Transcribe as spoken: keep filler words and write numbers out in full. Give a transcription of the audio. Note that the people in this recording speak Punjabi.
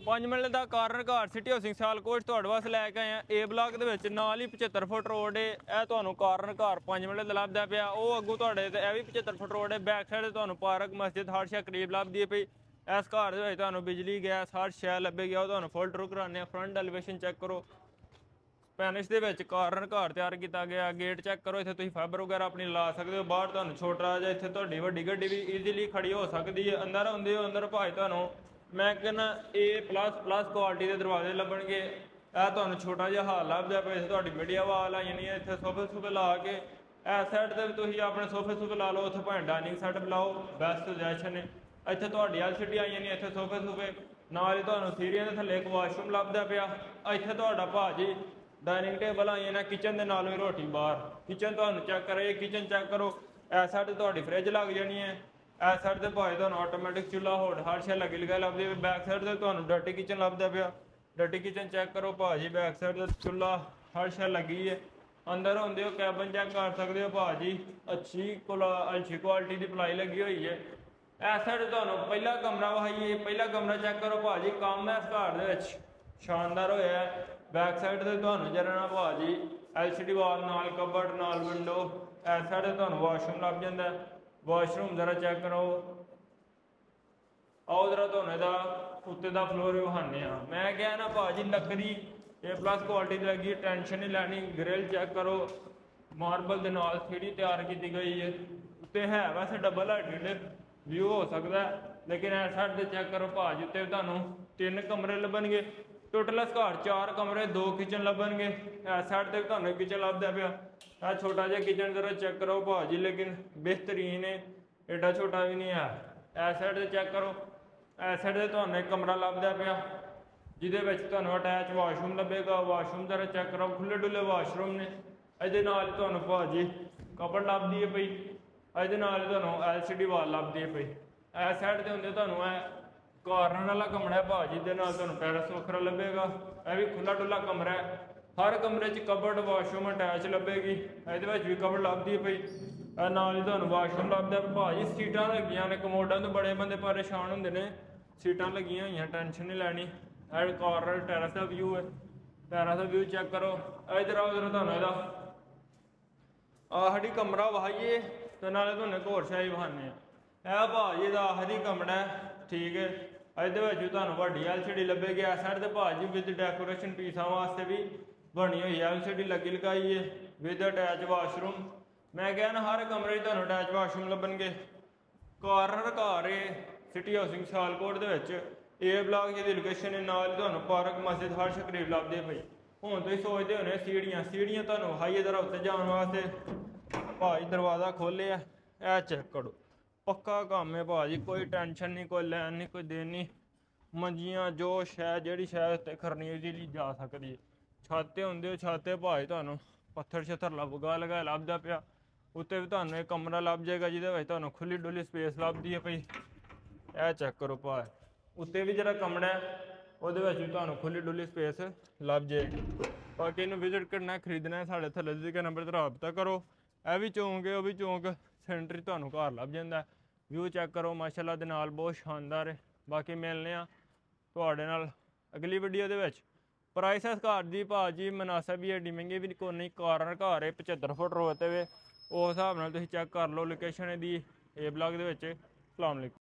ਪੰਜ ਮਿੰਟ ਦਾ ਕਾਰਨ ਘਰ ਸਿਟੀ ਹਾਊਸਿੰਗ ਸਿਆਲਕੋਟ ਤੁਹਾਡੇ ਵਾਸਤੇ ਲੈ ਕੇ ਆਏ ਆ। ਏ ਬਲਾਕ ਦੇ ਵਿੱਚ ਨਾਲ ਹੀ ਪਝੱਤਰ ਫੁੱਟ ਰੋਡ ਏ। ਇਹ ਤੁਹਾਨੂੰ ਕਾਰਨ ਘਰ ਪੰਜ ਮਿੰਟ ਦਾ ਲੱਭਦਾ ਪਿਆ। ਉਹ ਅੱਗੋਂ ਤੁਹਾਡੇ ਤੇ ਇਹ ਵੀ ਪਝੱਤਰ ਫੁੱਟ ਰੋਡ ਏ। ਬੈਕ ਸਾਈਡ ਤੁਹਾਨੂੰ ਪਾਰਕ ਮਸਜਿਦ ਹਰ ਸ਼ੈ ਕਰੀਬ ਲੱਭਦੀ ਪਈ। ਇਸ ਘਰ ਦੇ ਵਿੱਚ ਤੁਹਾਨੂੰ ਬਿਜਲੀ ਗੈਸ ਹਰ ਸ਼ੈ ਲੱਭੇਗੀ। ਉਹ ਤੁਹਾਨੂੰ ਫੁੱਲ ਟਰੂ ਕਰਾਉਂਦੇ ਆ। ਫਰੰਟ ਐਲੀਵੇਸ਼ਨ ਚੈੱਕ ਕਰੋ। ਸਪੈਨਿਸ਼ ਦੇ ਵਿੱਚ ਕਾਰਨ ਘਰ ਤਿਆਰ ਕੀਤਾ ਗਿਆ। ਗੇਟ ਚੈੱਕ ਕਰੋ। ਇੱਥੇ ਤੁਸੀਂ ਫਾਈਬਰ ਵਗੈਰਾ ਆਪਣੀ ਲਾ ਸਕਦੇ ਹੋ। ਬਾਹਰ ਤੁਹਾਨੂੰ ਛੋਟਾ ਜਿਹਾ ਇੱਥੇ ਤੁਹਾਡੀ ਵੱਡੀ ਗੱਡੀ ਵੀ ਈਜ਼ੀਲੀ ਖੜੀ ਹੋ ਸਕਦੀ ਹੈ। ਅੰਦਰ ਆਉਂਦੇ ਹੋ ਅੰਦਰ ਭਾਈ ਤੁਹਾਨੂੰ ਮੈਂ ਕਹਿੰਦਾ ਏ ਪਲੱਸ ਪਲੱਸ ਕੁਆਲਿਟੀ ਦੇ ਦਰਵਾਜ਼ੇ ਲੱਭਣਗੇ। ਇਹ ਤੁਹਾਨੂੰ ਛੋਟਾ ਜਿਹਾ ਹਾਲ ਲੱਭਦਾ ਪਿਆ। ਇੱਥੇ ਤੁਹਾਡੀ ਮੀਡੀਆ ਵਾਲ ਆ ਜਾਣੀ ਹੈ। ਇੱਥੇ ਸੋਫੇ ਸੂਫੇ ਲਾ ਕੇ ਇਸ ਸਾਈਡ 'ਤੇ ਵੀ ਤੁਸੀਂ ਆਪਣੇ ਸੋਫੇ ਸੂਫੇ ਲਾ ਲਓ। ਉੱਥੇ ਭਾਵੇਂ ਡਾਈਨਿੰਗ ਸੈੱਟ ਬੁਲਾਓ ਬੈਸਟ ਸੁਜੈਸ਼ਨ ਨੇ। ਇੱਥੇ ਤੁਹਾਡੀ ਐਲ ਸੀ ਡੀ ਆਈ ਜਾਣੀ। ਇੱਥੇ ਸੋਫੇ ਸੂਫੇ ਨਾਲ ਹੀ ਤੁਹਾਨੂੰ ਸੀਰੀਆਂ ਦੇ ਥੱਲੇ ਇੱਕ ਵਾਸ਼ਰੂਮ ਲੱਭਦਾ ਪਿਆ। ਇੱਥੇ ਤੁਹਾਡਾ ਭਾਜੀ ਡਾਈਨਿੰਗ ਟੇਬਲ ਆਈ ਨਾ ਕਿਚਨ ਦੇ ਨਾਲ ਵੀ ਰੋਟੀ ਬਾਹਰ। ਕਿਚਨ ਤੁਹਾਨੂੰ ਚੈੱਕ ਕਰੇ ਕਿਚਨ ਚੈੱਕ ਕਰੋ। ਇਸ ਸਾਈਡ 'ਤੇ ਤੁਹਾਡੀ ਫਰਿੱਜ ਲੱਗ ਜਾਣੀ ਹੈ। ਇਸ ਸਾਈਡ 'ਤੇ ਭਾਵੇਂ ਤੁਹਾਨੂੰ ਆਟੋਮੈਟਿਕ ਚੁੱਲ੍ਹਾ ਹੋਰ ਹਰ ਸ਼ੈ ਲੱਗੀ ਲਗਾ ਲੱਭਦੀ ਹੈ। ਬੈਕ ਸਾਈਡ 'ਤੇ ਤੁਹਾਨੂੰ ਡਰਟੀ ਕਿਚਨ ਲੱਭਦਾ ਪਿਆ। ਡਰਟੀ ਕਿਚਨ ਚੈੱਕ ਕਰੋ ਭਾਜੀ। ਬੈਕ ਸਾਈਡ 'ਤੇ ਚੁੱਲ੍ਹਾ ਹਰ ਸ਼ੈ ਲੱਗੀ ਹੈ। ਅੰਦਰ ਹੁੰਦੇ ਹੋ ਕੈਬਨ ਚੈੱਕ ਕਰ ਸਕਦੇ ਹੋ ਭਾਜੀ। ਅੱਛੀ ਕੁਲਾ ਅੱਛੀ ਕੁਆਲਿਟੀ ਦੀ ਪਲਾਈ ਲੱਗੀ ਹੋਈ ਹੈ। ਇਸ ਸਾਈਡ ਤੁਹਾਨੂੰ ਪਹਿਲਾ ਕਮਰਾ ਵਹਾਈਏ। ਪਹਿਲਾ ਕਮਰਾ ਚੈੱਕ ਕਰੋ ਭਾਜੀ। ਕੰਮ ਹੈ ਇਸ ਘਰ ਦੇ ਵਿੱਚ ਸ਼ਾਨਦਾਰ ਹੋਇਆ। ਬੈਕ ਸਾਈਡ 'ਤੇ ਤੁਹਾਨੂੰ ਜਰਾ ਨਾ ਭਾਜੀ ਐਲ ਸੀ ਡੀ ਵਾਲ ਨਾਲ ਕਬਰਡ ਨਾਲ ਵਿੰਡੋ। ਇਸ ਸਾਈਡ 'ਤੇ ਤੁਹਾਨੂੰ ਵਾਸ਼ਰੂਮ ਲੱਭ ਜਾਂਦਾ। ਵਾਸ਼ਰੂਮ ਜ਼ਰਾ ਚੈੱਕ ਕਰੋ। ਆਓ ਜ਼ਰਾ ਤੁਹਾਨੂੰ ਇਹਦਾ ਉੱਤੇ ਦਾ ਫਲੋਰ ਵੀ ਵਿਖਾਉਂਦੇ ਹਾਂ। ਮੈਂ ਕਿਹਾ ਨਾ ਭਾਜੀ ਲੱਕੜੀ ਏ ਪਲੱਸ ਕੁਆਲਿਟੀ ਦੀ ਲੱਗੀ। ਟੈਨਸ਼ਨ ਨਹੀਂ ਲੈਣੀ। ਗ੍ਰਿਲ ਚੈੱਕ ਕਰੋ। ਮਾਰਬਲ ਦੇ ਨਾਲ ਸੀੜੀ ਤਿਆਰ ਕੀਤੀ ਗਈ ਹੈ। ਉੱਤੇ ਹੈ ਵੈਸੇ ਡਬਲ ਹਾਈਟਡ ਵਿਊ ਹੋ ਸਕਦਾ ਲੇਕਿਨ ਇਸ ਸਾਈਡ 'ਤੇ ਚੈੱਕ ਕਰੋ ਭਾਜੀ। ਉੱਤੇ ਤੁਹਾਨੂੰ ਤਿੰਨ ਕਮਰੇ ਲੱਭਣਗੇ। ਟੋਟਲ ਇਸ ਘਰ ਚਾਰ ਕਮਰੇ ਦੋ ਕਿਚਨ ਲੱਭਣਗੇ। ਇਸ ਸਾਈਡ 'ਤੇ ਤੁਹਾਨੂੰ ਕਿਚਨ ਲੱਭਦਾ ਪਿਆ। ਇਹ ਛੋਟਾ ਜਿਹਾ ਕਿਚਨ ਜ਼ਰਾ ਚੈੱਕ ਕਰੋ ਭਾਜੀ ਲੇਕਿਨ ਬਿਹਤਰੀਨ ਹੈ। ਐਡਾ ਛੋਟਾ ਵੀ ਨਹੀਂ ਹੈ। ਇਸ ਸਾਈਡ 'ਤੇ ਚੈੱਕ ਕਰੋ। ਇਸ ਸਾਈਡ 'ਤੇ ਤੁਹਾਨੂੰ ਇੱਕ ਕਮਰਾ ਲੱਭਦਾ ਪਿਆ ਜਿਹਦੇ ਵਿੱਚ ਤੁਹਾਨੂੰ ਅਟੈਚ ਵਾਸ਼ਰੂਮ ਲੱਭੇਗਾ। ਵਾਸ਼ਰੂਮ ਜ਼ਰਾ ਚੈੱਕ ਕਰੋ। ਖੁੱਲ੍ਹੇ ਡੁੱਲੇ ਵਾਸ਼ਰੂਮ ਨੇ। ਇਹਦੇ ਨਾਲ ਤੁਹਾਨੂੰ ਭਾਜੀ ਕਬਰਡ ਲੱਭਦੀ ਹੈ ਪਈ। ਇਹਦੇ ਨਾਲ ਤੁਹਾਨੂੰ ਐਲ ਸੀ ਡੀ ਵਾਲ ਲੱਭਦੀ ਹੈ ਪਈ। ਇਸ ਸਾਈਡ 'ਤੇ ਹੁੰਦੇ ਤੁਹਾਨੂੰ ਇਹ ਕਾਰਨਰ ਵਾਲਾ ਕਮਰਾ ਹੈ ਭਾਜੀ। ਦੇ ਨਾਲ ਤੁਹਾਨੂੰ ਟੈਰਸ ਵੱਖਰਾ ਲੱਭੇਗਾ। ਇਹ ਵੀ ਖੁੱਲ੍ਹਾ ਡੁੱਲਾ ਕਮਰਾ ਹੈ। ਹਰ ਕਮਰੇ 'ਚ ਕਬਰਡ ਵਾਸ਼ਰੂਮ ਅਟੈਚ ਲੱਭੇਗੀ। ਇਹਦੇ ਵਿੱਚ ਵੀ ਕਬਰਡ ਲੱਭਦੀ ਪਈ। ਇਹ ਨਾਲ ਹੀ ਤੁਹਾਨੂੰ ਵਾਸ਼ਰੂਮ ਲੱਭਦਾ ਭਾਜੀ। ਸੀਟਾਂ ਲੱਗੀਆਂ ਨੇ ਕਮੋਡਾਂ ਤੋਂ ਬੜੇ ਬੰਦੇ ਪਰੇਸ਼ਾਨ ਹੁੰਦੇ ਨੇ। ਸੀਟਾਂ ਲੱਗੀਆਂ ਹੋਈਆਂ ਟੈਨਸ਼ਨ ਨਹੀਂ ਲੈਣੀ। ਇਹ ਕਾਰਨਰ ਟੈਰਸ ਦਾ ਵਿਊ ਹੈ। ਟੈਰਸ ਦਾ ਵਿਊ ਚੈੱਕ ਕਰੋ। ਇੱਧਰ ਆਓ ਇੱਧਰ ਤੁਹਾਨੂੰ ਇਹਦਾ ਆਹ ਸਾਡੀ ਕਮਰਾ ਵਹਾਈਏ ਤੇ ਨਾਲੇ ਤੁਹਾਨੂੰ ਇੱਕ ਹੋਰ ਸ਼ਾਹੀ ਵਿਖਾਉਂਦੇ ਹਾਂ। ਇਹ ਭਾਜੀ ਦਾ ਆਖਰੀ ਕਮਰਾ ਹੈ ਠੀਕ ਹੈ। ਇਹਦੇ ਵਿੱਚ ਵੀ ਤੁਹਾਨੂੰ ਵੱਡੀ ਐਲ ਸੀ ਡੀ ਲੱਭੇਗੀ। ਇਸ ਸਾਈਡ 'ਤੇ ਭਾਜੀ ਵਿਦ ਡੈਕੋਰੇਸ਼ਨ ਪੀਸਾਂ ਵਾਸਤੇ ਵੀ ਬਣੀ ਹੋਈ ਐਲ ਸੀ ਡੀ ਲੱਗੀ ਲਗਾਈ ਹੈ ਵਿਦ ਅਟੈਚ ਵਾਸ਼ਰੂਮ। ਮੈਂ ਕਿਹਾ ਨਾ ਹਰ ਕਮਰੇ 'ਚ ਤੁਹਾਨੂੰ ਅਟੈਚ ਵਾਸ਼ਰੂਮ ਲੱਭਣਗੇ। ਕਾਰਨਰ ਘਰ ਏ ਸਿਟੀ ਹਾਊਸਿੰਗ ਸਿਆਲਕੋਟ ਦੇ ਵਿੱਚ ਏ ਬਲਾਕ ਜਿਹਦੀ ਲੋਕੇਸ਼ਨ ਹੈ। ਨਾਲ ਹੀ ਤੁਹਾਨੂੰ ਪਾਰਕ ਮਸਜਿਦ ਹਰ ਸ਼ੈ ਕਰੀਬ ਲੱਭਦੇ ਪਈ। ਹੁਣ ਤੁਸੀਂ ਸੋਚਦੇ ਹੋਣੇ ਸੀੜੀਆਂ ਸੀੜੀਆਂ ਤੁਹਾਨੂੰ ਵਿਖਾਈਏ ਜ਼ਰਾ ਉੱਤੇ ਜਾਣ ਵਾਸਤੇ। ਭਾਜੀ ਦਰਵਾਜ਼ਾ ਖੋਲ੍ਹਿਆ ਇਹ ਚੈੱਕ ਕਰੋ। ਪੱਕਾ ਕੰਮ ਹੈ ਭਾਜੀ। ਕੋਈ ਟੈਨਸ਼ਨ ਨਹੀਂ ਕੋਈ ਲੈਣ ਨਹੀਂ ਕੋਈ ਦੇਣ ਨਹੀਂ। ਮੰਜੀਆਂ ਜੋ ਸ਼ੈ ਜਿਹੜੀ ਸ਼ੈ ਉੱਤੇ ਖੜਨੀ ਈਜ਼ੀਲੀ ਜਾ ਸਕਦੀ ਹੈ। ਛੱਤ 'ਤੇ ਹੁੰਦੇ ਹੋ ਛੱਤ 'ਤੇ ਭਾਜੀ ਤੁਹਾਨੂੰ ਪੱਥਰ ਸ਼ੱਥਰ ਲੱਭਗਾ ਲਗਾ ਲੱਭਦਾ ਪਿਆ। ਉੱਤੇ ਵੀ ਤੁਹਾਨੂੰ ਇੱਕ ਕਮਰਾ ਲੱਭ ਜਾਏਗਾ ਜਿਹਦੇ ਵਿੱਚ ਤੁਹਾਨੂੰ ਖੁੱਲ੍ਹੀ ਡੁੱਲੀ ਸਪੇਸ ਲੱਭਦੀ ਹੈ ਪਈ। ਇਹ ਚੈੱਕ ਕਰੋ ਭਾਜੀ। ਉੱਤੇ ਵੀ ਜਿਹੜਾ ਕਮਰਾ ਹੈ ਉਹਦੇ ਵਿੱਚ ਵੀ ਤੁਹਾਨੂੰ ਖੁੱਲ੍ਹੀ ਡੁੱਲੀ ਸਪੇਸ ਲੱਭ ਜਾਏਗੀ। ਬਾਕੀ ਇਹਨੂੰ ਵਿਜ਼ਿਟ ਕਰਨਾ ਖਰੀਦਣਾ ਸਾਡੇ ਥੱਲੇ ਦਿੱਤੇ ਨੰਬਰ 'ਤੇ ਰਾਬਤਾ ਕਰੋ। ਇਹ ਵੀ ਚੌਂਕ ਹੈ ਉਹ ਵੀ ਚੌਂਕ ਸੈਂਟਰ 'ਚ ਤੁਹਾਨੂੰ ਘਰ ਲੱਭ ਜਾਂਦਾ। ਵਿਊ ਚੈੱਕ ਕਰੋ ਮਾਸ਼ਾਅੱਲਾ ਦੇ ਨਾਲ ਬਹੁਤ ਸ਼ਾਨਦਾਰ ਹੈ। ਬਾਕੀ ਮਿਲਦੇ ਹਾਂ ਤੁਹਾਡੇ ਨਾਲ ਅਗਲੀ ਵੀਡੀਓ ਦੇ ਵਿੱਚ। ਪ੍ਰਾਈਸ ਇਸ ਘਰ ਦੀ ਭਾਜੀ ਮੁਨਾਸਬ ਵੀ ਐਡੀ ਮਹਿੰਗੀ ਵੀ ਕੋਈ ਨਹੀਂ। ਕਾਰਨਰ ਘਰ ਹੈ ਪਝੱਤਰ ਫੁੱਟ ਰੋਡ 'ਤੇ ਵੇ ਉਸ ਹਿਸਾਬ ਨਾਲ ਤੁਸੀਂ ਚੈੱਕ ਕਰ ਲਓ। ਲੋਕੇਸ਼ਨ ਇਹਦੀ ਏ ਬਲਾਕ ਦੇ ਵਿੱਚ। ਸਲਾਮ ਅਲੈਕੁਮ।